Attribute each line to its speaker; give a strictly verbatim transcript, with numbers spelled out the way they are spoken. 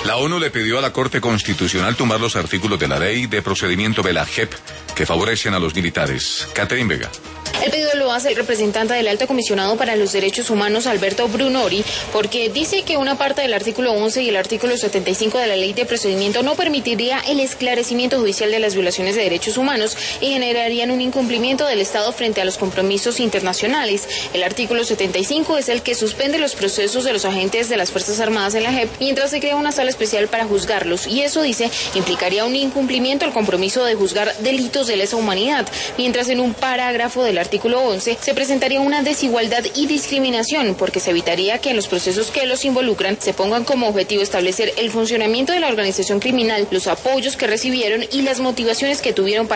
Speaker 1: La ONU le pidió a la Corte Constitucional tumbar los artículos de la ley de procedimiento de la J E P que favorecen a los militares. Catherine Vega.
Speaker 2: El pedido lo hace el representante del Alto Comisionado para los Derechos Humanos, Alberto Brunori, porque dice que una parte del artículo once y el artículo setenta y cinco de la Ley de Procedimiento no permitiría el esclarecimiento judicial de las violaciones de derechos humanos y generarían un incumplimiento del Estado frente a los compromisos internacionales. El artículo setenta y cinco es el que suspende los procesos de los agentes de las Fuerzas Armadas en la J E P mientras se crea una sala especial para juzgarlos, y eso, dice, implicaría un incumplimiento al compromiso de juzgar delitos de lesa humanidad, mientras en un parágrafo del artículo once se presentaría una desigualdad y discriminación porque se evitaría que en los procesos que los involucran se pongan como objetivo establecer el funcionamiento de la organización criminal, los apoyos que recibieron y las motivaciones que tuvieron para